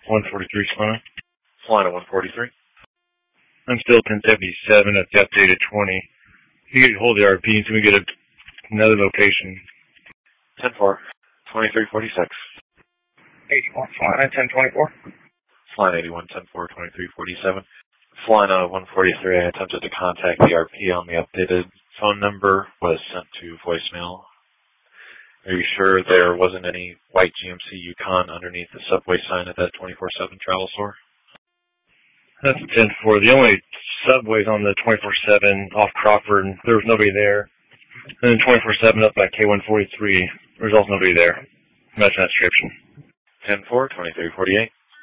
143 Solana. Flying at 143. I'm still 1077 at the updated 20. You get hold of the RP until we get another location. 10-4, 2346. 81, flying at 1024. Flying 81, 10-4, 2347. Flying out 143, I attempted to contact the RP on the updated phone number, was sent to voicemail. Are you sure there wasn't any white GMC Yukon underneath the subway sign at that 24/7 travel store? That's 10-4. The only subways on the 24/7 off Crawford, there was nobody there. And then 24/7 up by K143, there was also nobody there. Matching that description. 10-4, 2348.